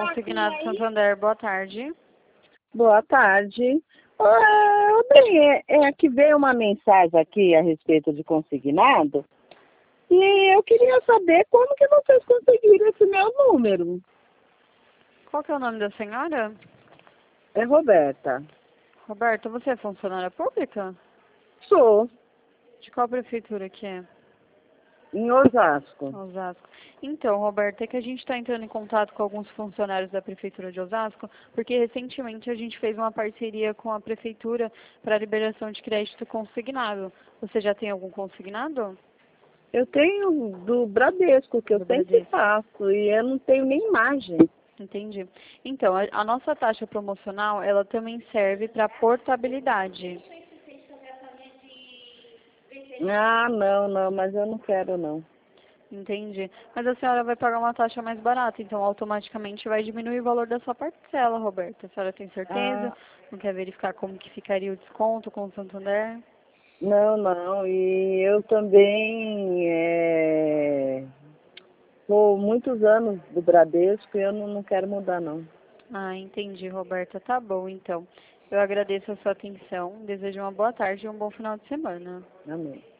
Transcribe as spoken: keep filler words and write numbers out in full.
Consignado Santander, boa tarde. Boa tarde. Ah, bem, é, é que veio uma mensagem aqui a respeito de consignado e eu queria saber como que vocês conseguiram esse meu número. Qual que é o nome da senhora? É Roberta. Roberta, você é funcionária pública? Sou, De qual prefeitura que é? em Osasco. Osasco. Então, Roberta, é que a gente está entrando em contato com alguns funcionários da Prefeitura de Osasco, porque recentemente a gente fez uma parceria com a Prefeitura para a liberação de crédito consignado. Você já tem algum consignado? Eu tenho do Bradesco, que eu Do sempre Bradesco. faço, e eu não tenho nem imagem. Entendi. Então, a, a nossa taxa promocional, ela também serve para portabilidade. Ah, não, não, mas eu não quero não. Entendi. Mas a senhora vai pagar uma taxa mais barata, então automaticamente vai diminuir o valor da sua parcela, Roberta. A senhora tem certeza? Ah, Não quer verificar como que ficaria o desconto com o Santander? não, não, e eu também é, sou muitos anos do Bradesco e eu não, não quero mudar não. Ah, entendi, Roberta. Tá bom, então. Eu agradeço a sua atenção, desejo uma boa tarde e um bom final de semana. Amém.